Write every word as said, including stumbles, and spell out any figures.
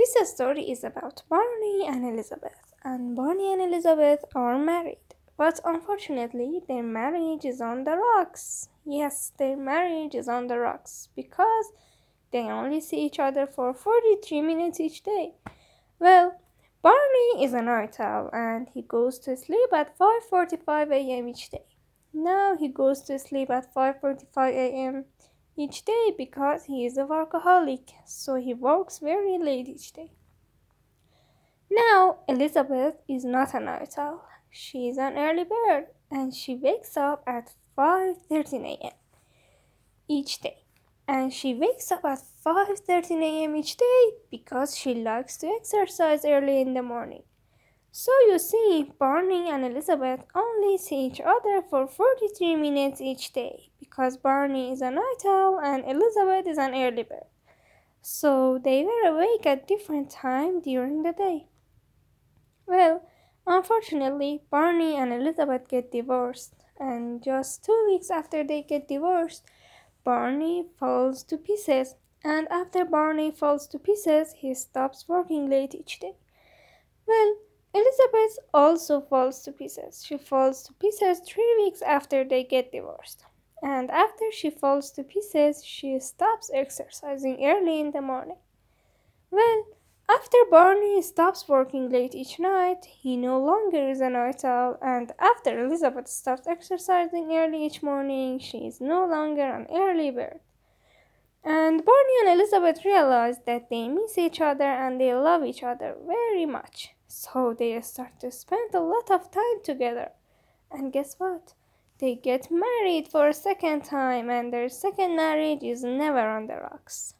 This story is about Barney and Elizabeth, and Barney and Elizabeth are married. But unfortunately, their marriage is on the rocks. Yes, their marriage is on the rocks because they only see each other for forty-three minutes each day. Well, Barney is a night owl and he goes to sleep at five forty-five a m each day. Now he goes to sleep at five forty-five a m each day because he is a workaholic, so he works very late each day. Now, Elizabeth is not a night owl. She is an early bird and she wakes up at five thirteen a m each day. And she wakes up at five thirteen a m each day because she likes to exercise early in the morning. So you see, Barney and Elizabeth only see each other for forty-three minutes each day because Barney is a night owl and Elizabeth is an early bird. So they were awake at different times during the day. Well, unfortunately, Barney and Elizabeth get divorced, and just two weeks after they get divorced, Barney falls to pieces. And after Barney falls to pieces, he stops working late each day. Well, Elizabeth also falls to pieces. She falls to pieces three weeks after they get divorced. And after she falls to pieces, she stops exercising early in the morning. Well, after Barney stops working late each night, he no longer is a night owl, and after Elizabeth stops exercising early each morning, she is no longer an early bird. And Barney and Elizabeth realize that they miss each other and they love each other very much. So they start to spend a lot of time together. And guess what? They get married for a second time, and their second marriage is never on the rocks.